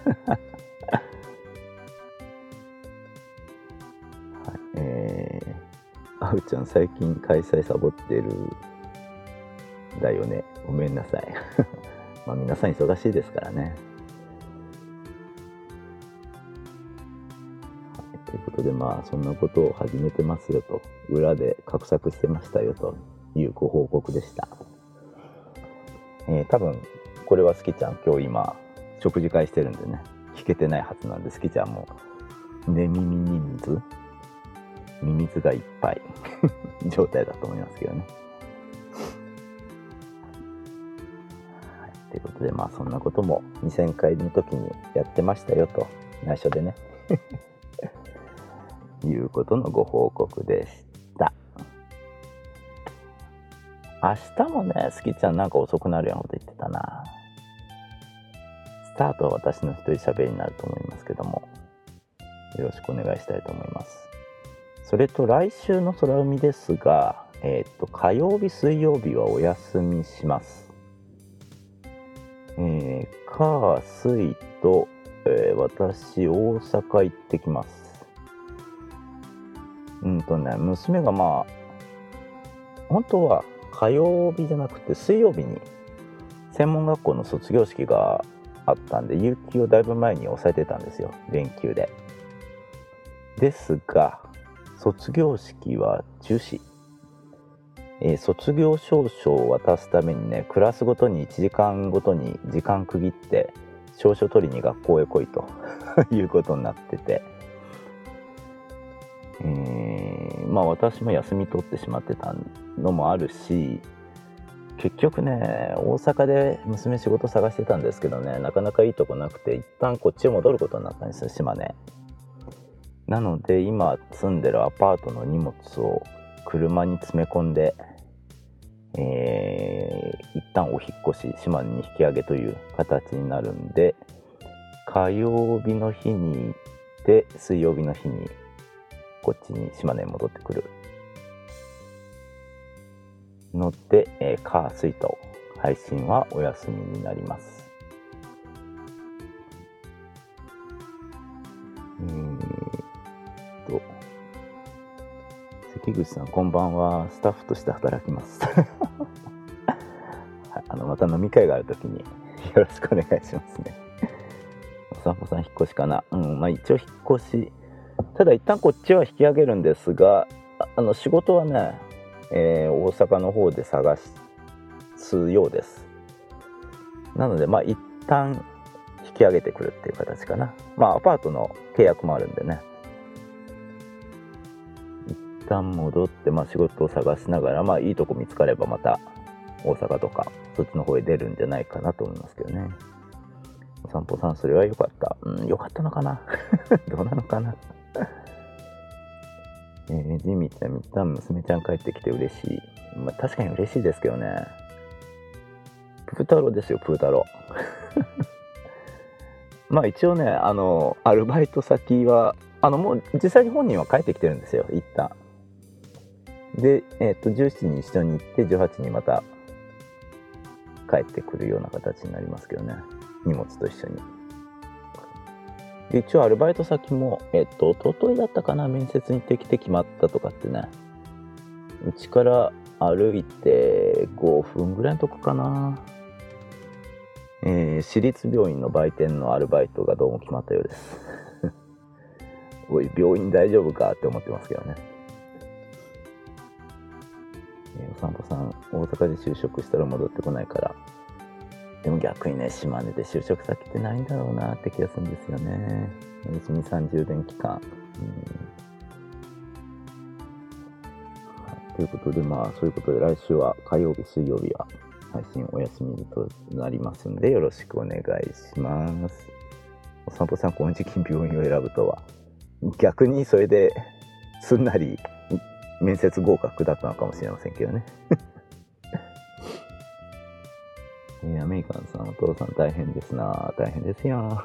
あうちゃん、最近開催サボってるだよね。ごめんなさい。皆さん忙しいですからね。ということで、そんなことを始めてますよと、裏で画策してましたよというご報告でした。多分これはスキちゃん、今日今食事会してるんでね、聞けてないはずなんで、スキちゃんも寝耳にミミズがいっぱい状態だと思いますけどね。ということで、そんなことも2000回の時にやってましたよと、内緒でねいうことのご報告でした。明日もね、スキちゃんなんか遅くなるようなこと言ってたな。スタートは私の一人喋りになると思いますけども、よろしくお願いしたいと思います。それと来週の空海ですが、火曜日水曜日はお休みします。火水と、私大阪行ってきます。娘が本当は火曜日じゃなくて水曜日に専門学校の卒業式があったんで、有給をだいぶ前に抑えてたんですよ、連休で。ですが卒業式は中止。卒業証書を渡すためにね、クラスごとに1時間ごとに時間区切って証書取りに学校へ来いということになってて、私も休み取ってしまってたのもあるし、結局ね、大阪で娘仕事探してたんですけどね、なかなかいいとこなくて、一旦こっちへ戻ることになったんですよ、島根。なので今住んでるアパートの荷物を車に詰め込んで、一旦お引っ越し、島根に引き上げという形になるんで、火曜日の日に行って水曜日の日にこっちに島根に戻ってくるので、火水と配信はお休みになります。関口さん、こんばんは。スタッフとして働きます。はい、また飲み会があるときによろしくお願いしますね。お散歩さん引っ越しかな。まあ一応引っ越し、ただ一旦こっちは引き上げるんですが、仕事はね、大阪の方で探すようです。なのでまあ一旦引き上げてくるっていう形かな。まあアパートの契約もあるんでね、一旦戻って、まあ仕事を探しながら、まあいいとこ見つかればまた大阪とかそっちの方へ出るんじゃないかなと思いますけどね。お散歩さん、それは良かった。良かったのかなどうなのかなジミーちゃん、みったん娘ちゃん帰ってきて嬉しい。まあ確かに嬉しいですけどね。プー太郎ですよ、プー太郎。まあ一応ね、アルバイト先は、もう実際に本人は帰ってきてるんですよ、一旦。で、17に一緒に行って、18にまた帰ってくるような形になりますけどね。荷物と一緒に。で一応アルバイト先も、一昨日だったかな、面接に行ってきて決まったとかってね。うちから歩いて5分ぐらいのとこかな。私立病院の売店のアルバイトがどうも決まったようです。おい、病院大丈夫かって思ってますけどね。お散歩さん、大阪で就職したら戻ってこないから。でも逆にね、島根で就職先ってないんだろうなって気がするんですよね。1、2、30年期間。ということで、まあ、そういうことで来週は火曜日、水曜日は配信お休みとなりますんで、よろしくお願いします。お散歩さん、この時期病院を選ぶとは。逆にそれですんなり面接合格だったのかもしれませんけどね。アメリカンさん、お父さん大変ですな。大変ですよ。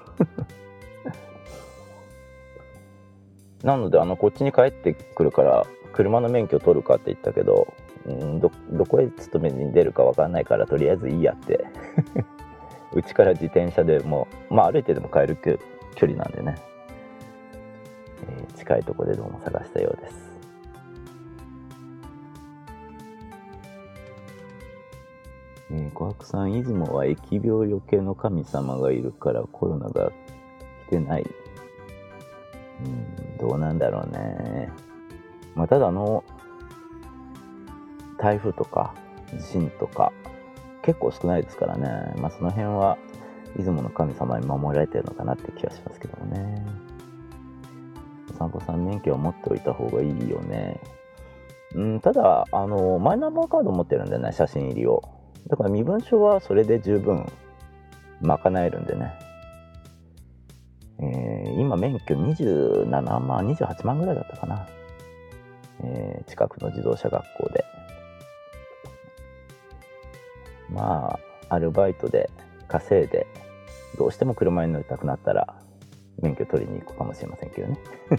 なので、こっちに帰ってくるから、車の免許取るかって言ったけど、どこへ勤めに出るか分かんないから、とりあえずいいやって。うちから自転車でも、まあ歩いてでも帰る距離なんでね。近いところでどうも探したようです。小白さん、出雲は疫病よけの神様がいるからコロナが来てない。どうなんだろうね。まあ、ただ台風とか地震とか結構少ないですからね。まあその辺は出雲の神様に守られてるのかなって気がしますけどもね。お散歩さん、免許を持っておいた方がいいよね。ただマイナンバーカード持ってるんでね、写真入りを。だから身分証はそれで十分賄えるんでね。今免許27万、28万ぐらいだったかな。近くの自動車学校で。まあ、アルバイトで稼いで、どうしても車に乗りたくなったら、免許取りに行くかもしれませんけどね。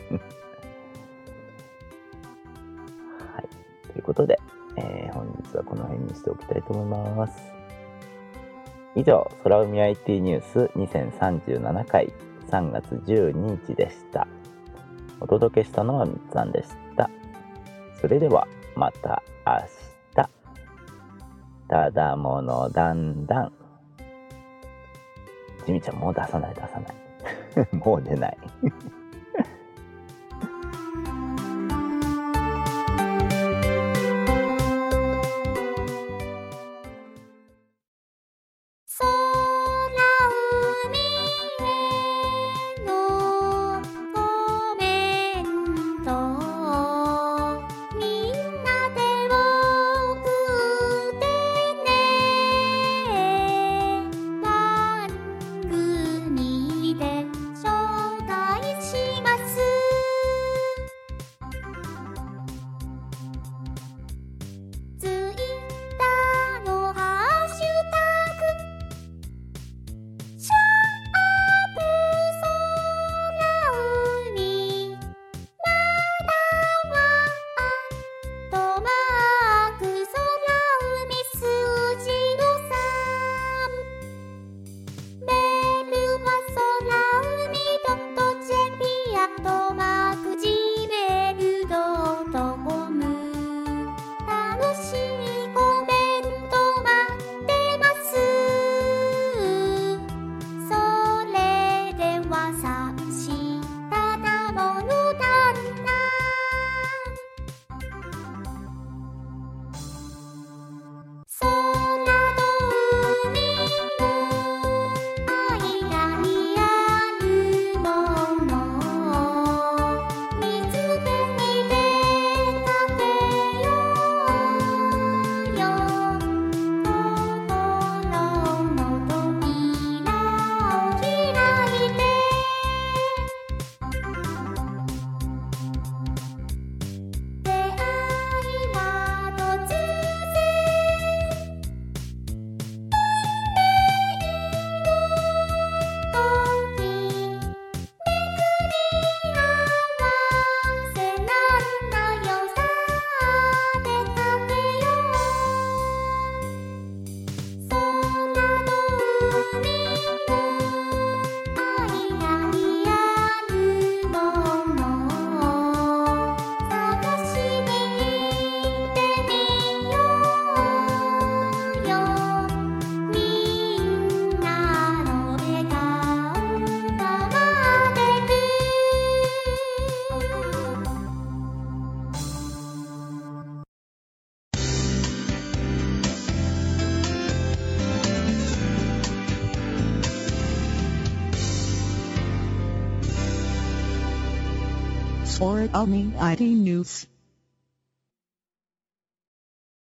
はい。ということで、本日はこの辺にしておきたいと思います。以上、空海 IT ニュース2037回3月12日でした。お届けしたのはみっつんでした。それではまた明日。ただものだんだん。ジミちゃん、もう出さない。もう出ない。 番組で紹介し or Omni ID News.